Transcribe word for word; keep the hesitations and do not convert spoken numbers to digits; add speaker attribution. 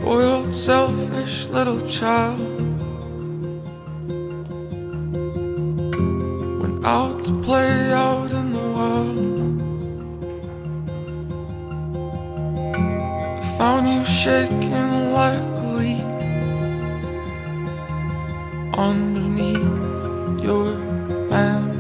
Speaker 1: spoiled, selfish little child. Went out to play out in the wild. I found you shaking like a leaf underneath your fan.